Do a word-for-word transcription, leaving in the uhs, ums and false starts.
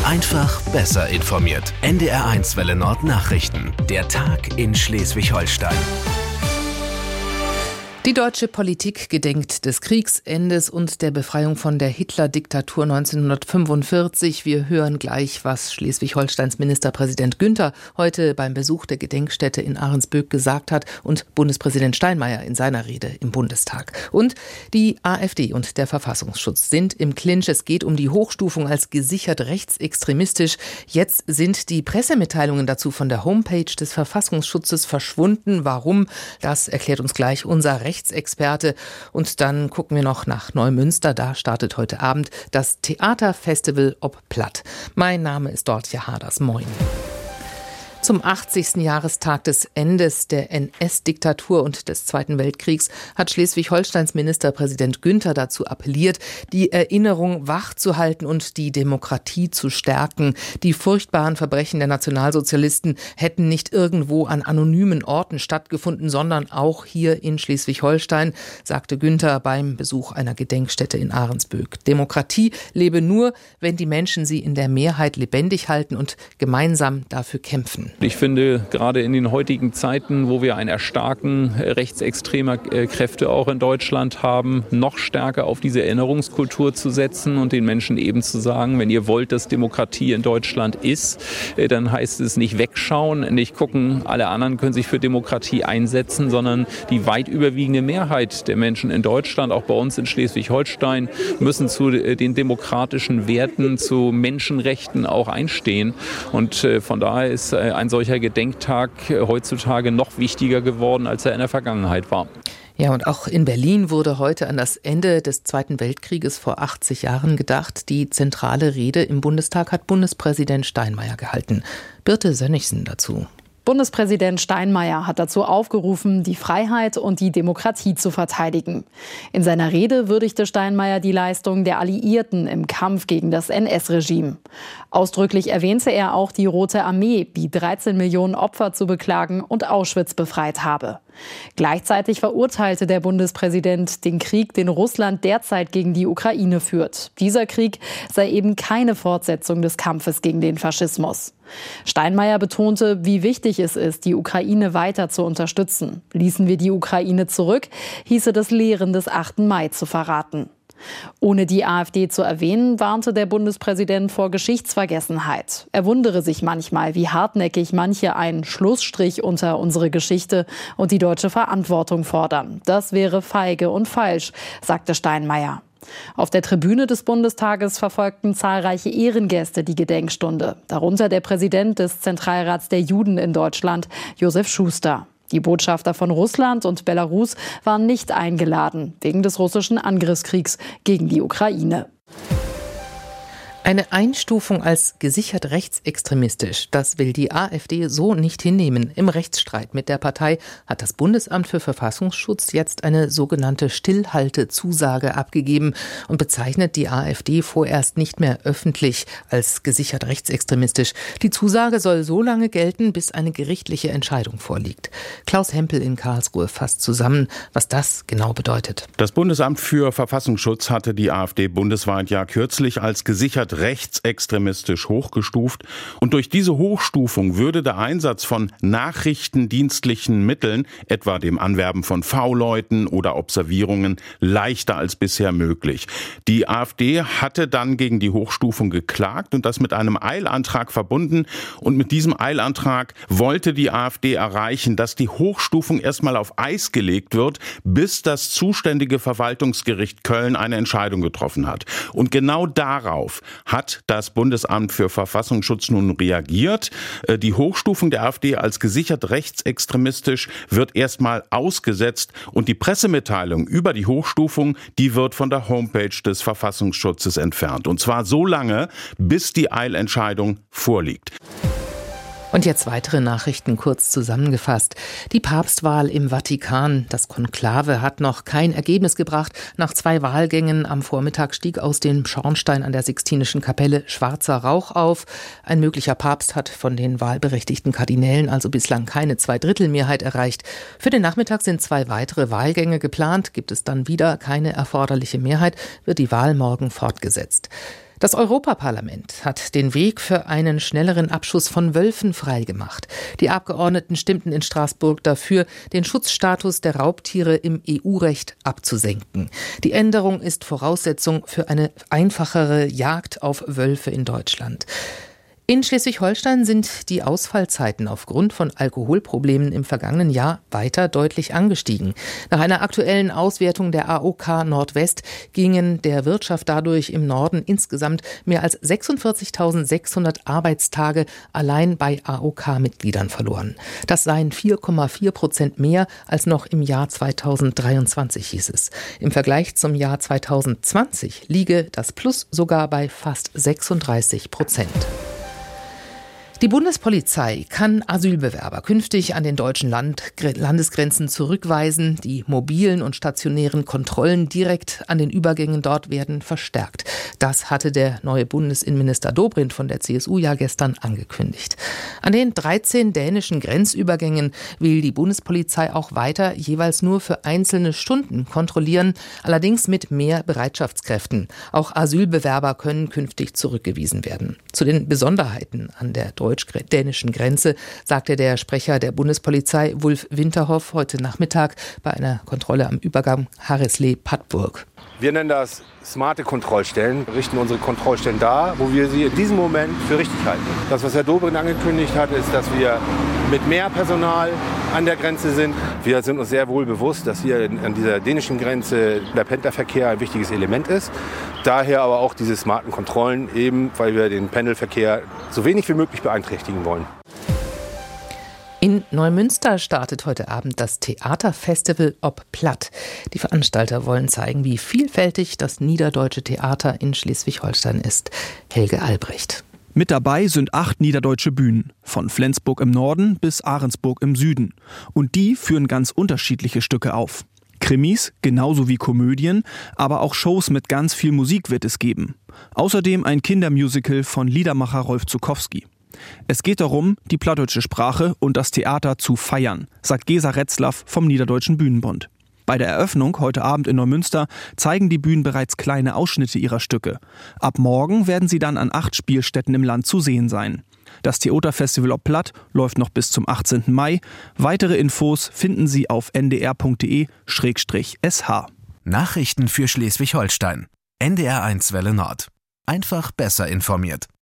Einfach besser informiert. N D R eins Welle Nord Nachrichten. Der Tag in Schleswig-Holstein. Die deutsche Politik gedenkt des Kriegsendes und der Befreiung von der Hitler-Diktatur neunzehnhundertfünfundvierzig. Wir hören gleich, was Schleswig-Holsteins Ministerpräsident Günther heute beim Besuch der Gedenkstätte in Ahrensböck gesagt hat und Bundespräsident Steinmeier in seiner Rede im Bundestag. Und die AfD und der Verfassungsschutz sind im Clinch. Es geht um die Hochstufung als gesichert rechtsextremistisch. Jetzt sind die Pressemitteilungen dazu von der Homepage des Verfassungsschutzes verschwunden. Warum? Das erklärt uns gleich unser Rechtsexperte. Rechtsexperte. Und dann gucken wir noch nach Neumünster. Da startet heute Abend das Theaterfestival Ob Platt. Mein Name ist Dortje Haders. Moin. Zum achtzigsten Jahrestag des Endes der N S-Diktatur und des Zweiten Weltkriegs hat Schleswig-Holsteins Ministerpräsident Günther dazu appelliert, die Erinnerung wachzuhalten und die Demokratie zu stärken. Die furchtbaren Verbrechen der Nationalsozialisten hätten nicht irgendwo an anonymen Orten stattgefunden, sondern auch hier in Schleswig-Holstein, sagte Günther beim Besuch einer Gedenkstätte in Ahrensböck. Demokratie lebe nur, wenn die Menschen sie in der Mehrheit lebendig halten und gemeinsam dafür kämpfen. Ich finde, gerade in den heutigen Zeiten, wo wir ein Erstarken rechtsextremer Kräfte auch in Deutschland haben, noch stärker auf diese Erinnerungskultur zu setzen und den Menschen eben zu sagen, wenn ihr wollt, dass Demokratie in Deutschland ist, dann heißt es nicht wegschauen, nicht gucken, alle anderen können sich für Demokratie einsetzen, sondern die weit überwiegende Mehrheit der Menschen in Deutschland, auch bei uns in Schleswig-Holstein, müssen zu den demokratischen Werten, zu Menschenrechten auch einstehen. Und von daher ist ein solcher Gedenktag heutzutage noch wichtiger geworden, als er in der Vergangenheit war. Ja, und auch in Berlin wurde heute an das Ende des Zweiten Weltkrieges vor achtzig Jahren gedacht. Die zentrale Rede im Bundestag hat Bundespräsident Steinmeier gehalten. Birte Sönnigsen dazu. Bundespräsident Steinmeier hat dazu aufgerufen, die Freiheit und die Demokratie zu verteidigen. In seiner Rede würdigte Steinmeier die Leistung der Alliierten im Kampf gegen das N S-Regime. Ausdrücklich erwähnte er auch die Rote Armee, die dreizehn Millionen Opfer zu beklagen und Auschwitz befreit habe. Gleichzeitig verurteilte der Bundespräsident den Krieg, den Russland derzeit gegen die Ukraine führt. Dieser Krieg sei eben keine Fortsetzung des Kampfes gegen den Faschismus. Steinmeier betonte, wie wichtig es ist, die Ukraine weiter zu unterstützen. Ließen wir die Ukraine zurück, hieße das Lehren des achten Mai zu verraten. Ohne die AfD zu erwähnen, warnte der Bundespräsident vor Geschichtsvergessenheit. Er wundere sich manchmal, wie hartnäckig manche einen Schlussstrich unter unsere Geschichte und die deutsche Verantwortung fordern. Das wäre feige und falsch, sagte Steinmeier. Auf der Tribüne des Bundestages verfolgten zahlreiche Ehrengäste die Gedenkstunde, darunter der Präsident des Zentralrats der Juden in Deutschland, Josef Schuster. Die Botschafter von Russland und Belarus waren nicht eingeladen, wegen des russischen Angriffskriegs gegen die Ukraine. Eine Einstufung als gesichert rechtsextremistisch, das will die AfD so nicht hinnehmen. Im Rechtsstreit mit der Partei hat das Bundesamt für Verfassungsschutz jetzt eine sogenannte Stillhaltezusage abgegeben und bezeichnet die AfD vorerst nicht mehr öffentlich als gesichert rechtsextremistisch. Die Zusage soll so lange gelten, bis eine gerichtliche Entscheidung vorliegt. Klaus Hempel in Karlsruhe fasst zusammen, was das genau bedeutet. Das Bundesamt für Verfassungsschutz hatte die AfD bundesweit ja kürzlich als gesichert rechtsextremistisch hochgestuft. Und durch diese Hochstufung würde der Einsatz von nachrichtendienstlichen Mitteln, etwa dem Anwerben von V-Leuten oder Observierungen, leichter als bisher möglich. Die AfD hatte dann gegen die Hochstufung geklagt und das mit einem Eilantrag verbunden. Und mit diesem Eilantrag wollte die AfD erreichen, dass die Hochstufung erstmal auf Eis gelegt wird, bis das zuständige Verwaltungsgericht Köln eine Entscheidung getroffen hat. Und genau darauf hat das Bundesamt für Verfassungsschutz nun reagiert. Die Hochstufung der AfD als gesichert rechtsextremistisch wird erstmal ausgesetzt und die Pressemitteilung über die Hochstufung, die wird von der Homepage des Verfassungsschutzes entfernt. Und zwar so lange, bis die Eilentscheidung vorliegt. Und jetzt weitere Nachrichten kurz zusammengefasst. Die Papstwahl im Vatikan. Das Konklave hat noch kein Ergebnis gebracht. Nach zwei Wahlgängen am Vormittag stieg aus dem Schornstein an der Sixtinischen Kapelle schwarzer Rauch auf. Ein möglicher Papst hat von den wahlberechtigten Kardinälen also bislang keine Zweidrittelmehrheit erreicht. Für den Nachmittag sind zwei weitere Wahlgänge geplant. Gibt es dann wieder keine erforderliche Mehrheit, wird die Wahl morgen fortgesetzt. Das Europaparlament hat den Weg für einen schnelleren Abschuss von Wölfen freigemacht. Die Abgeordneten stimmten in Straßburg dafür, den Schutzstatus der Raubtiere im E U-Recht abzusenken. Die Änderung ist Voraussetzung für eine einfachere Jagd auf Wölfe in Deutschland. In Schleswig-Holstein sind die Ausfallzeiten aufgrund von Alkoholproblemen im vergangenen Jahr weiter deutlich angestiegen. Nach einer aktuellen Auswertung der A O K Nordwest gingen der Wirtschaft dadurch im Norden insgesamt mehr als sechsundvierzigtausendsechshundert Arbeitstage allein bei A O K-Mitgliedern verloren. Das seien vier Komma vier Prozent mehr als noch im Jahr zweitausenddreiundzwanzig, hieß es. Im Vergleich zum Jahr zweitausendzwanzig liege das Plus sogar bei fast sechsunddreißig Prozent. Die Bundespolizei kann Asylbewerber künftig an den deutschen Land- Landesgrenzen zurückweisen. Die mobilen und stationären Kontrollen direkt an den Übergängen dort werden verstärkt. Das hatte der neue Bundesinnenminister Dobrindt von der C S U ja gestern angekündigt. An den dreizehn dänischen Grenzübergängen will die Bundespolizei auch weiter jeweils nur für einzelne Stunden kontrollieren, allerdings mit mehr Bereitschaftskräften. Auch Asylbewerber können künftig zurückgewiesen werden. Zu den Besonderheiten an der deutsch-dänischen Grenze sagte der Sprecher der Bundespolizei Wulf Winterhoff heute Nachmittag bei einer Kontrolle am Übergang Harrislee-Pattburg. Wir nennen das smarte Kontrollstellen, richten unsere Kontrollstellen da, wo wir sie in diesem Moment für richtig halten. Das, was Herr Dobrindt angekündigt hat, ist, dass wir mit mehr Personal an der Grenze sind. Wir sind uns sehr wohl bewusst, dass hier an dieser dänischen Grenze der Pendlerverkehr ein wichtiges Element ist. Daher aber auch diese smarten Kontrollen, eben weil wir den Pendelverkehr so wenig wie möglich beeinträchtigen wollen. In Neumünster startet heute Abend das Theaterfestival Ob Platt. Die Veranstalter wollen zeigen, wie vielfältig das niederdeutsche Theater in Schleswig-Holstein ist. Helge Albrecht. Mit dabei sind acht niederdeutsche Bühnen, von Flensburg im Norden bis Ahrensburg im Süden. Und die führen ganz unterschiedliche Stücke auf. Krimis, genauso wie Komödien, aber auch Shows mit ganz viel Musik wird es geben. Außerdem ein Kindermusical von Liedermacher Rolf Zuckowski. Es geht darum, die plattdeutsche Sprache und das Theater zu feiern, sagt Gesa Retzlaff vom Niederdeutschen Bühnenbund. Bei der Eröffnung heute Abend in Neumünster zeigen die Bühnen bereits kleine Ausschnitte ihrer Stücke. Ab morgen werden sie dann an acht Spielstätten im Land zu sehen sein. Das Theaterfestival Ob Platt läuft noch bis zum achtzehnten Mai. Weitere Infos finden Sie auf n d r punkt d e slash s h. Nachrichten für Schleswig-Holstein. N D R eins Welle Nord. Einfach besser informiert.